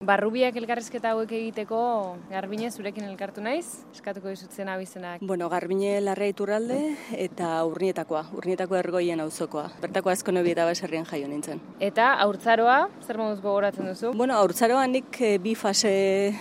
Barrubiak elkarrizketa hauek egiteko, Garbine, zurekin elkartu naiz, eskatuko dizutzen abizenak. Bueno, Garbine Larrea Iturralde eta Urnietako Ergoien auzokoa. Bertako Azkonebi eta Baserrian jaio nintzen. Eta haurtzaroa, zer moduz gogoratzen duzu? Bueno, haurtzaroa nik bi fase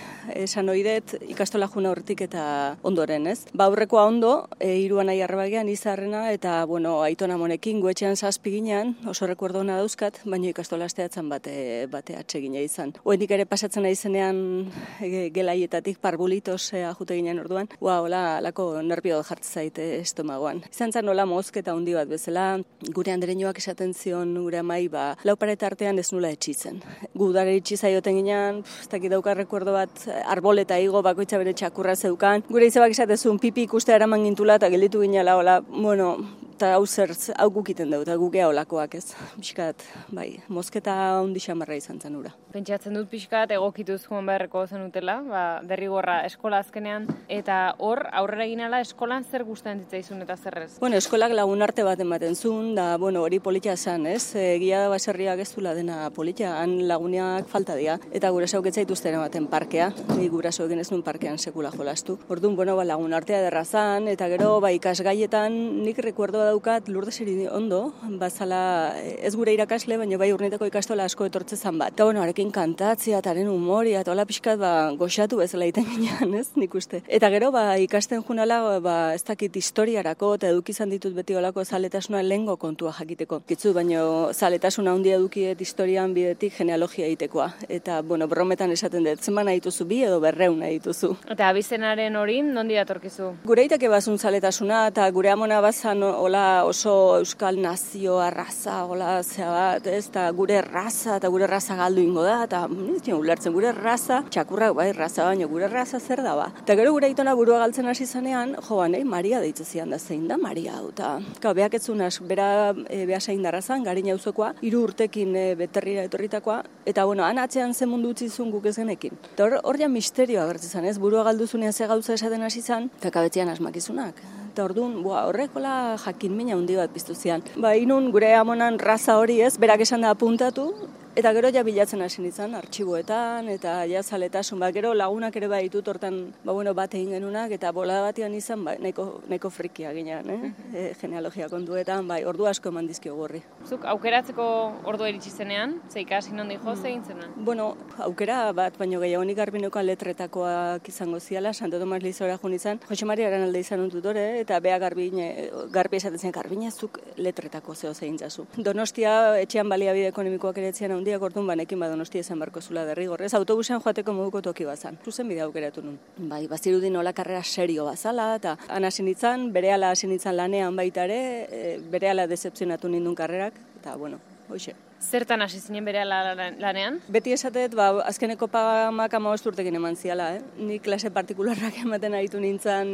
esan oidet, ikastola juna hortik eta ondoren, ez? Aurrekoa ondo, hiruan nahi arrebagean izarrena, eta, bueno, aitona monekin guetxean 7 ginean, oso rekuerdo hona dauzkat, baina ikastola asteatzen bate atsegina izan. Oendik ere pasatzen naizenean gelaietatik parbulitos jute ginen orduan, hola, lako nervio jartzen zaite estomagoan. Izan zen nola mozketa handi bat bezala, gure andereñoak esaten zion gure amai, lau paret artean ez nula etxitzen. Gudare itxizaioten ginen, ez dakit dauka rekuerdo bat, arboleta igo bakoitza bere txakurra zeukan. Gure izabak esatezun pipi ikustea eraman gintula eta gelditu ginela, hola, bueno, eta hau gukiten dut, eta gukea olakoak ez. Piskat, bai, mozketa handi xamarra izan zen ura. Pentsatzen dut pixkat egokituz joan beharreko zenutela, derrigorra eskola azkenean, eta hor, aurrera ginala eskolan zer gustatzen zitzaizun eta zerrez? Bueno, eskolak lagun arte bat ematen zuen, da, bueno, hori politia zen, ez? Egia da Baserriak ez dula dena politia, han laguneak falta dira, eta gurasoak ez zaituzten ematen parkea, ni gurasoekin ez nuen parkean sekula jolastu. Orduan, bueno, lagun artea derra zan, eta gero, ikasgaietan nik rekuerdoa daukat Lurdeseri ondo, bazala ez gure irakasle, baina bai Urnietako ikastola asko etortze zan bat. Eta bueno, arekin kantatzea, eta haren humoria, eta hola pixkat goxatu bezala iten ginean, ez, nik uste. Eta gero, ikasten junala, ez dakit historiarako, eta eduki izan ditut beti olako zaletasuna lehengo kontua jakiteko. Kitzu, baina zaletasuna handia edukiet historian bidetik genealogia egitekoa. Eta, bueno, brometan esaten dut, zenba nahi dituzu bi edo 200 nahi dituzu. Eta abizenaren horin, nondi datorkizu? Gure itake bazun zaletasuna, eta gure amona bazan oso euskal nazioa, raza, zea bat, ez, eta gure raza galdu ingo da, eta ulertzen gure raza, txakurra, bai, raza baina gure raza zer da ba. Eta gero gure aitona burua galtzen hasi zanean, Maria deitze zian da, zein da Maria hau, eta beak etzunaz, bera behasain darrazan, Garina auzokoa, 3 urtekin beterrira etorritakoa, eta bueno, han atzean zen mundu utzizun guk ez genekin. Eta hor ja misterioa gertzen zan, ez, burua galduzunean ze gauza esaten hasi zan, eta kabetzean asmakizunak. Eta orduan, horrekola jakin mina handi bat piztu zian. Inun gure amonan raza hori ez, berak esan da apuntatu, eta gero ja bilatzen hasi nintzen, artxiboetan, eta ja zaletasun, gero lagunak ere ditut hortan, bat egin genunak, eta bolada batean izan, nahiko frikia ginean, genealogia kontuetan, ordu asko eman dizkio gorri. Zuk aukeratzeko ordua iritsi zenean, ze ikasi nondi jo, ze egin zenuen? Bueno, aukera bat, baino gehiagonik Garbineko letretakoak izango ziala, Santo Tomas Lizora joan izan, Jose Maria Aranalde izan un tutore, eta bea Garbi esaten zen, Garbine zuk letretako zeo zeintzazu. Donostia, etxean baliabide ekonomikoak ere etxean handiak orduan banekin Donostia izan barko zula derrigorrez, autobusean joateko moduko toki bazan. Zuzen bide aukeratu nun. Bazirudin nola karrera serio bazala, eta han hasi nintzen, berehala hasi nintzen lanean baita ere, berehala decepzionatu nindun karrerak, eta bueno, hoxe. Zertan hasi zinen berehala lanean? Beti esatet, azkeneko pagamak 15 urtekin eman ziala, Ni klase partikularrak ematen aritu nintzen,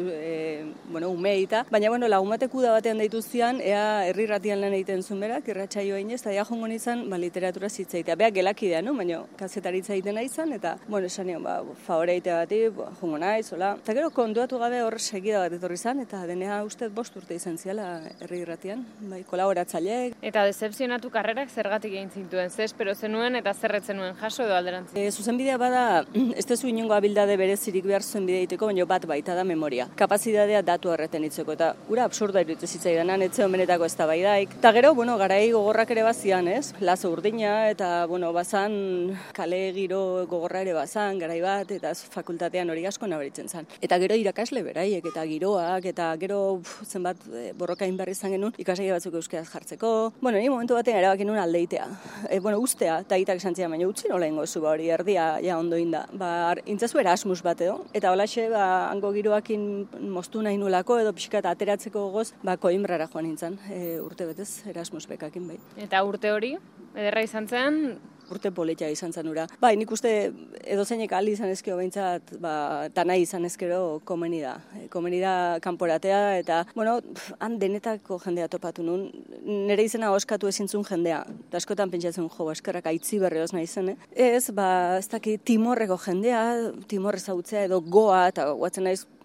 umeita. Baina, lagun batek uda batean deitu zian, ea herrirratian lan egiten zuen berak, irratsaioa inez, eta ea jongo nintzen, literatura zitzaitea. Bea gelakidea, baina kazetaritza egiten naizan, eta, esan nion, favoreitea bati, jongo naiz, hola. Eta gero, kontuatu gabe hor segida bat etorri zan, eta denea ustez 5 urte izan ziala herrirratian, kolaboratzaileek. Eta decepzionatu karrerak zergatik egin zintuen, ze espero zenuen eta zerretzen nuen jaso edo alderantzi? Zuzenbidea bada, ez tezu inongo abildade berezirik behar zuzenbidea egiteko, baina bat baita da memoria. Kapazitatea datu erreten itzeko, eta gura absurda iruditu zitzaidanan, etxe homenetako ez da baidaik. Eta gero, garai gogorrak ere bazian, ez? Lazo urdina, eta, bazan, kale giro gogorra ere bazan, garai bat, eta fakultatean hori asko nabaritzen zen. Eta gero irakasle beraiek, eta giroak, eta gero zenbat borrokain berri izan genuen, ikasle batzuk euskeraz jartzeko. Ni momentu batean erabakin nuen aldeitea. Ustea, eta itak esan zian, baina utzi nola ingo zu, hori erdia ja ondo inda. Intzazu Erasmus bat edo, eta holaxe, hango giroakin moztu nahi nulako, edo pixkat ateratzeko gogoz, Koimbrara joan nintzen, urte betez Erasmus bekakin bai. Eta urte hori, ederra izan zen? Urte politia izan zen ura. Nik uste edozeinek aldi izan ezkero behintzat, eta nahi izan ezkero komeni da. Komeni da kanporatea, eta, han denetako jendea topatu nun. Nere izena oskatu ezintzun jendea. Eta askotan pentsatzen, eskerrak aitzi berrioz nahi zen, Ez, ez daki Timorreko jendea, Timor ezautzea edo goa, eta guatzen naiz,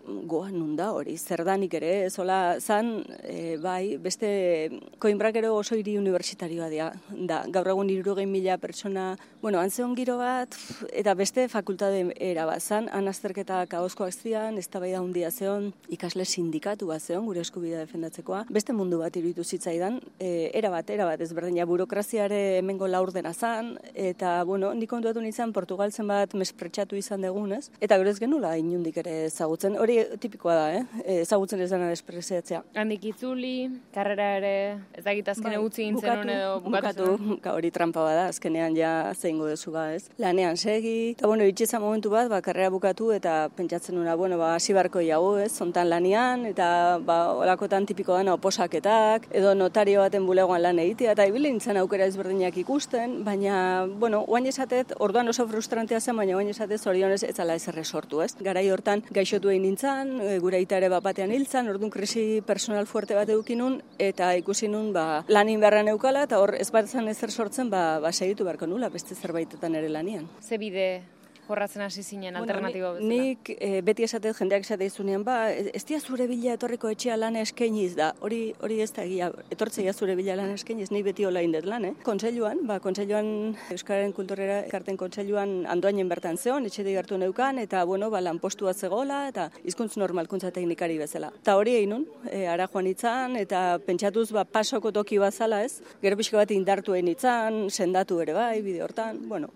goan nun da hori, zerdanik ere, zola zan, bai, beste Koinbrak ero oso hiri unibertsitarioa da. Gaur egun 60.000 pertsona, antzeon giro bat, eta beste fakultate era bat zan, han azterketak ahozkoak zian, eztabaida handia zeon, ikasle sindikatu bat zeon, gure eskubidea defendatzekoa. Beste mundu bat iruditu zitzaidan, era bat ezberdina burokraziare hemengo laurdena zan, eta, nik kontuatu nintzen Portugaltzen bat mespretsatu izan dugun, ez? Eta gero ez genula inundik ere ezagutzen, hori tipikoa da, ezagutzen ez dena despreziatzea. Handik itzuli, karrera ere, ez dakit azken egutzi gintzen edo bukatu. Hori trampa bada, azkenean ja zeingo dezu ez? Lanean segi, eta itxeza momentu bat, karrera bukatu eta pentsatzen nuna, hasi barko iago, ez? Zontan lanean, eta olakotan tipiko dana oposaketak, edo notario baten bulegoan lan egitea, eta ibili nintzen aukera ezberdinak ikusten, baina, oain esatet, orduan oso frustrantea zen, baina oain esatet zorionez ez ala ezer resortu, ez? Garai hortan gaixotu egin nintzen, gure aita ere batean hiltzen, orduan krisi personal fuerte bat edukinun, eta ikusi nun, lanin beharra neukala, eta hor ez batzen ezer sortzen, segitu beharko nula, beste zerbaitetan ere lanian. Ze bide jorratzen hasi zinen alternatibo bezala? Nik beti esatet, jendeak esate izunean, ez dia zure bila etorriko etxea lan eskainiz da, hori ez da egia, etortzea zure bila lan eskainiz, nik beti hola indet lan, Kontseiluan, Euskararen Kulturera ekarten kontseiluan Andoainen bertan zeon, etxetik hartu neukan, eta, lanpostua zegoela, eta hizkuntz normalkuntza teknikari bezala. Eta hori egin nun, ara joan itzan, eta pentsatuz, pasoko toki bat zala, ez? Gero pixka bat indartu egin itzan, sendatu ere bai, bide hortan,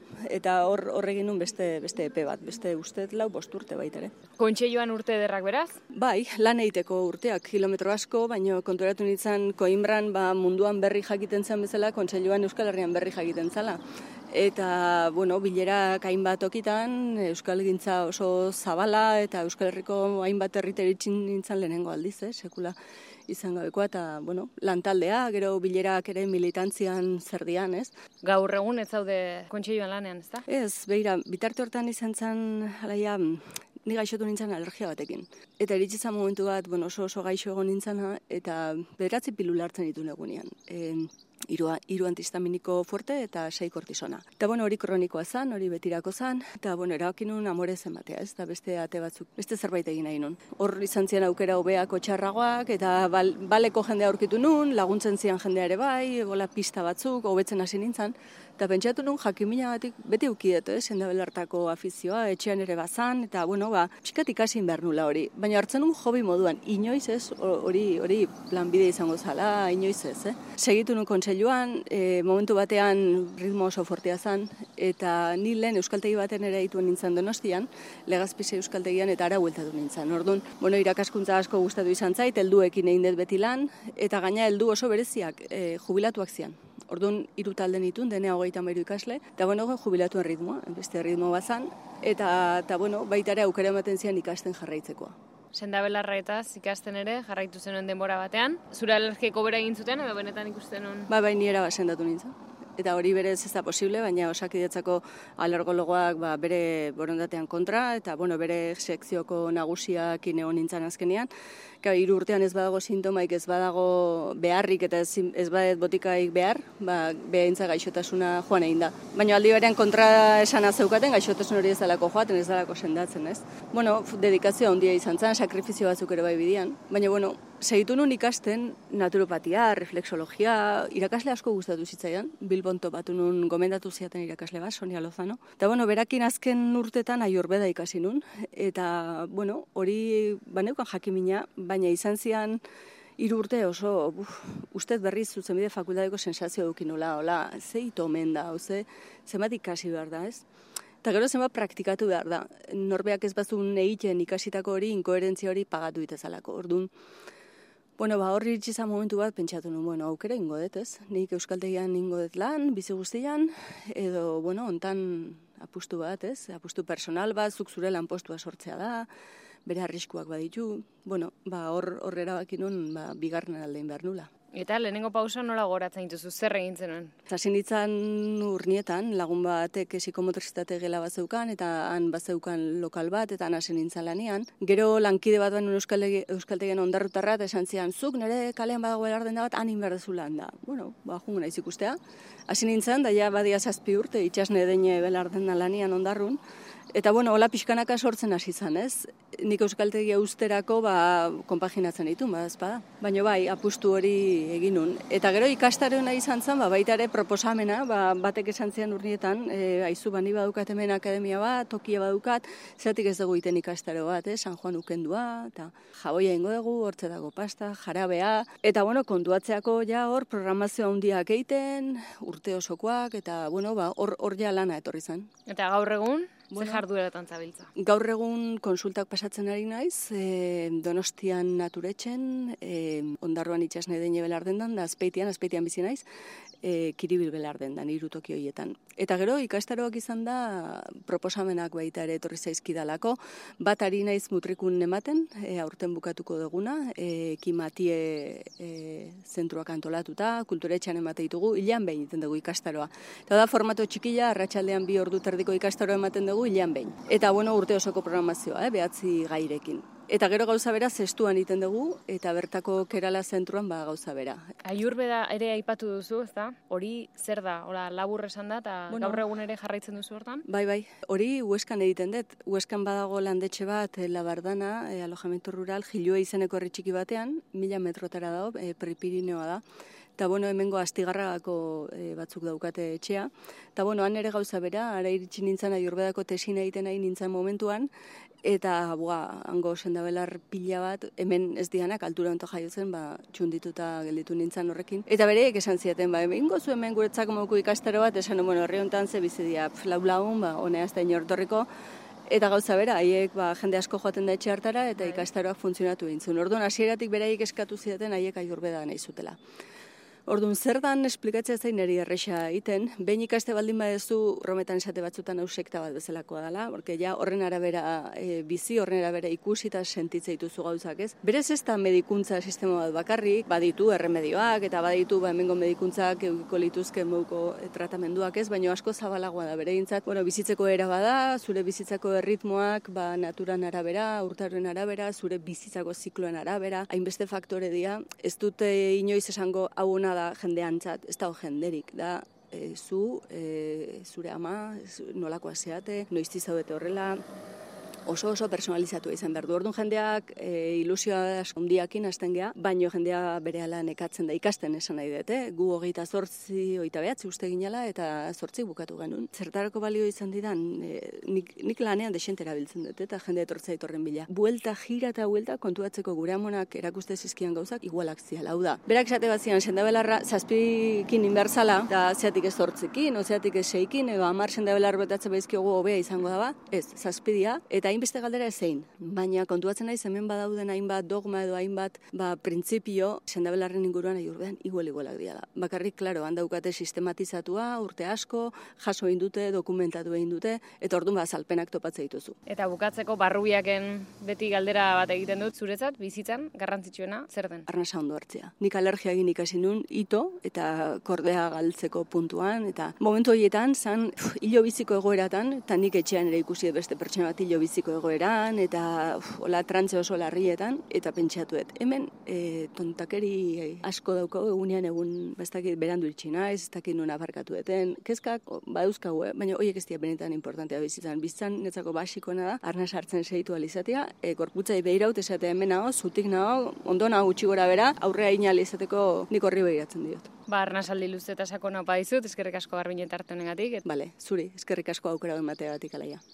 eta hor egin nun beste epe bat, beste ustez 4-5 urte baita ere. Kontseiluan urte ederrak beraz? Bai, lan egiteko urteak, kilometro asko, baina konturatu nintzen Koinbran munduan berri jakiten zen bezala, Kontseiluan Euskal Herrian berri jakiten zala. Eta, bilerak hainbat okitan, euskalgintza oso zabala, eta Euskal Herriko hainbat herriteritxin nintzen lehenengo aldiz, sekula izan gabekoa, eta, lantaldea, gero bilerak ere militantzian zerdian, ez? Gaur egun ez zaude Kontseiluan lanean, ez da? Ez, beira, bitarte hortan izan zen, alaia, ni gaixotu nintzen alergia batekin. Eta iritsi zen momentu bat, oso gaixo egon nintzena, eta 9 pilula hartzen ditu negunean. 3 antihistaminiko fuerte eta 6 kortisona. Eta hori kronikoa zen, hori betirako zen, eta erabakin nun amore zenbatea, ez? Eta beste ate batzuk, beste zerbait egin nahi nun. Hor izan zian aukera hobeako txarragoak, eta baleko jendea aurkitu nun, laguntzen zian jendea ere bai, bola pista batzuk, hobetzen hasi nintzen, eta pentsatu nun jakimina batik beti ukidet, sendabelartako afizioa, etxean ere bazan, eta pixkat ikasin behar nula hori. Baina hartzen nun hobi moduan, inoiz ez, hori lanbide izango zala, inoiz ez, Segitu nun kontseiluan, momentu batean ritmo oso fortea zen, eta ni lehen euskaltegi baten ere dituen nintzen Donostian, Legazpise euskaltegian, eta ara bueltatu nintzen. Orduan, irakaskuntza asko gustatu izan zait, helduekin egin dut beti lan, eta gaina heldu oso bereziak, jubilatuak zian. Orduan, 3 talde nituen, denea 33 ikasle, eta jubilatuen ritmoa, beste ritmo bazan, eta baita ere aukera ematen zian ikasten jarraitzekoa. Sendabelarretaz ikasten ere, jarraitu zenuen denbora batean. Zure alergieko bera egin zuten, edo benetan ikusten nuen? Bai, ni era sendatu nintzen. Eta hori berez ez da posible, baina Osakidetzako alergologoak bere borondatean kontra, eta bere sekzioko nagusiak egon nintzen azkenean. 3 urtean ez badago sintomaik, ez badago beharrik eta ez badet botikaik behar, behintza gaixotasuna joan egin da. Baina aldi berean kontra esana zeukaten, gaixotasun hori ez dalako joaten, ez dalako sendatzen, ez? Dedikazioa handia izan zen, sakrifizio batzuk ere bai bidian. Baina, segitu nun ikasten naturopatia, reflexologia, irakasle asko gustatu zitzaidan, Bilbon topatu nun gomendatu ziaten irakasle bat, Sonia Lozano. Eta, berakin azken urtetan ayurveda ikasi nun, eta, hori baneukan jakimina, baina izan zian 3 urte oso, ustez berriz zuzenbide fakultateko sensazio dukin nula, ze ito omen da, zenbat ikasi behar da, ez? Eta gero zenbat praktikatu behar da, norbeak ez bazun egiten ikasitako hori, inkoherentzia hori pagatu ditezalako, orduan. Horri iritsi momentu bat pentsatu nun, aukera ingo dut, ez? Nik euskaltegian ingo dut lan, bizi guztian, edo, ontan apustu bat, ez? Apustu personal bat, zuk zure lanpostua sortzea da, bere arriskuak baditu, hor erabaki nun, bigarren aldein behar nula. Eta lehenengo pausa nola goratzen dituzu, zer egin zenuen? Hasi nintzen Urnietan, lagun batek psikomotrizitate gela bat zeukan, eta han bat zeukan lokal bat, eta han hasi nintzen lanean. Gero lankide bat baino euskaltegian ondarrutarra, eta esan zian, zuk nire kalean badago elarden da bat, han inberdezu lan da. Jungo naiz ikustea. Hasi nintzen, da ja badia 7 urte, itxasne deine belarden da lanean ondarrun, Eta hola pixkanaka sortzen hasi zan, ez? Nik euskaltegia usterako konpaginatzen ditu, ezpada. Baina bai, apustu hori egin nun. Eta gero ikastaroena izan zen, baita ere proposamena, batek esan zian urnietan, aizu bani badukat hemen akademia bat, tokia badukat, zeratik ez dugu iten ikastaro bat, San Juan ukendua, eta jaboia ingo dugu, hortze dago pasta, jarabea, eta kontuatzeako ja hor programazio handiak egiten, urte osokoak, eta hor ja lana etorri zen. Eta gaur egun? Ze jardueratan zabiltza? Gaur egun konsultak pasatzen ari naiz, Donostian Naturetxen, Ondarroan itxasne deine belardendan, da Azpeitian bizi naiz, Kiribil belardendan, 3 toki horietan. Eta gero ikastaroak izan da proposamenak baita ere etorri zaizkidalako, bat ari naiz mutrikun ematen, aurten bukatuko duguna, Kimatie zentruak antolatuta, kulturetxean emate ditugu, hilean behin egiten dugu ikastaroa. Eta da formato txikila, arratsaldean 2 ordu terdiko ikastaroa ematen dugu hilean behin. Eta urte osoko programazioa, 9 gairekin. Eta gero gauza bera zestuan egiten dugu, eta bertako Kerala zentruan gauza bera. Ayurveda ere aipatu duzu, ezta? Hori zer da? Hola, labur esan da, eta gaur egun ere jarraitzen duzu hortan? Bai, hori Hueskan egiten dut. Hueskan badago landetxe bat, Labardana, alojamentu rural, Jilua izeneko herri txiki batean, 1000 metrotara dago, Prepirineoa da. Eta hemengo Astigarragako batzuk daukate etxea. Eta han ere gauza bera, ara iritsi nintzen Ayurvedako tesina egiten nahi nintzen momentuan, eta hango sendabelar pila bat, hemen ez dianak altura onto jaiotzen, txundituta gelditu nintzen horrekin. Eta bereek esan ziaten, hemen gozu hemen guretzako moku ikastaro bat, esan herri honetan ze bizidia lau-laun, honea ez da inortorriko. Eta gauza bera, haiek jende asko joaten da etxe hartara, eta ikastaroak funtzionatu egintzun. Orduan, hasieratik beraiek eskatu zidaten haiek Ayurveda nahi zutela. Orduan, zer dan esplikatzea zain niri erresa egiten, behin ikaste baldin badezu rometan esate batzutan hau sekta bat bezalakoa dela, porque ja horren arabera bizi, horren arabera ikusi eta sentitze dituzu gauzak, ez? Berez ez da medikuntza sistema bat bakarrik, baditu erremedioak eta baditu hemengo medikuntzak eukiko lituzke moduko tratamenduak, ez? Baina asko zabalagoa da beregintzat, bizitzeko era bada, zure bizitzako erritmoak, naturan arabera, urtarren arabera, zure bizitzako zikloen arabera, hainbeste faktore dira, ez dute inoiz esango hau da jendeantzat, ez dago jenderik, da zure ama, nolakoa zeate, noizti zaudete horrela, oso personalizatu izan behar du. Orduan jendeak ilusioa handiakin hasten geha, baino jendea berehala nekatzen da ikasten esan nahi dute. Gu 28, 29 uste ginela eta 8 bukatu genuen. Zertarako balio izan didan, nik lanean desente erabiltzen dut eta jende etortzea itorren bila. Buelta, gira eta buelta kontuatzeko gure amonak erakuste zizkian gauzak igualak ziala. Hau da, berak esate bat zian, sendabelarra 7 inbertsala, da zeatik ez 8ekin, o zeatik ez 6ekin, edo 10 sendabelar betatze baizkiogu hobea izango daba, ez, 7 eta hainbeste galdera ezein, baina kontuatzen naiz hemen badauden hainbat dogma edo hainbat printzipio sendabelarren inguruan Ayurvedan igualak dira. Bakarrik, klaro, handaukate sistematizatua, urte asko, jaso egin dute, dokumentatu egin dute, eta orduan azalpenak topatze dituzu. Eta bukatzeko barrubiaken beti galdera bat egiten dut, zuretzat, bizitzan, garrantzitsuena, zer den? Arnasa ondo hartzea. Nik alergia egin ikasi nun, ito, eta kordea galtzeko puntuan, eta momentu horietan, zan, hilo biziko egoeratan, eta nik etxean ere ikusi beste pertsona bat hilo biziko egoeran, eta hola trantze oso larrietan, eta pentsatuet. Hemen tontakeri asko daukagu egunean egun, ez dakit berandu itxina, ez dakit nuna barkatu eten, kezkak badauzkagu, baina horiek ez dira benetan importantea bizitzan. Bizitzan netzako basikoena da, arna sartzen segitu alizatea, gorputzai behiraut esatea hemen nago, zutik nago, ondo nago gutxi gora bera, aurrea ina alizateko nik horri behiratzen diot. Arnasaldi luze eta sakona opa dizut, eskerrik asko Garbiñe tarte honengatik. Bale, zuri, eskerrik asko aukera emateagatik alaia.